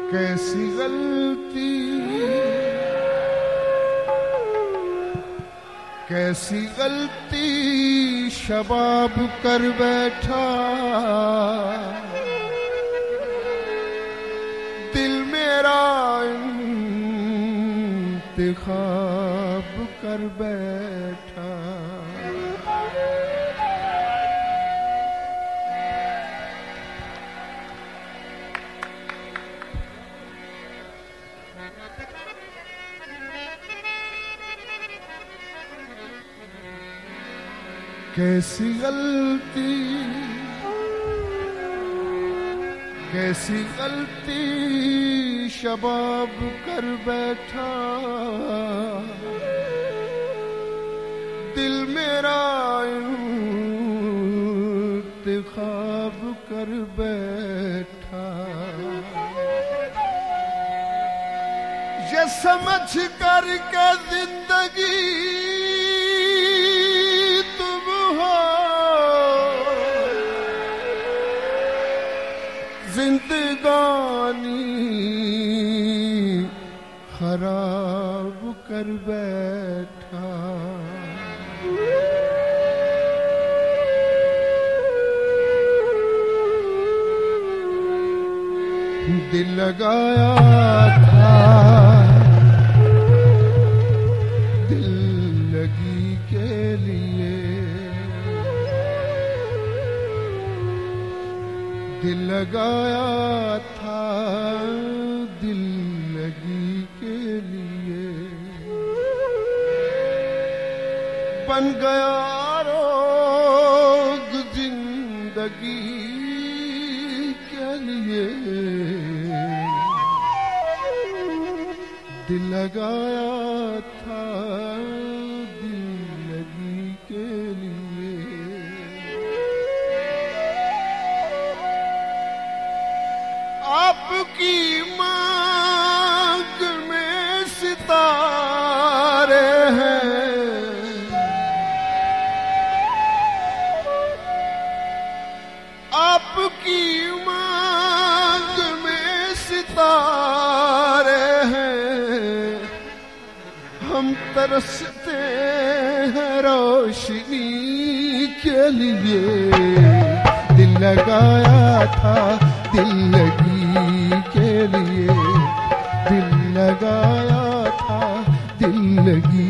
कैसी गलती कैसी गलती शबाब कर बैठा, दिल मेरा इंतखाब कर बैठा। कैसी गलती कैसी गलती शबाब कर बैठा, दिल मेरा इंतखाब कर बैठा। ये समझ कर के जिंदगी जिंदगानी खराब कर बैठा। दिल लगाया था दिल लगी के लिए, दिल लगाया था दिल लगी के लिए, बन गया रोग जिंदगी के लिए। दिल लगाया था दिल लगी के लिए। आपकी मांग में सितारे हैं, आपकी मांग में सितारे हैं, हम तरसते हैं रोशनी के लिए। दिल लगाया था दिल लगी के लिए, दिल लगाया था दिल लगी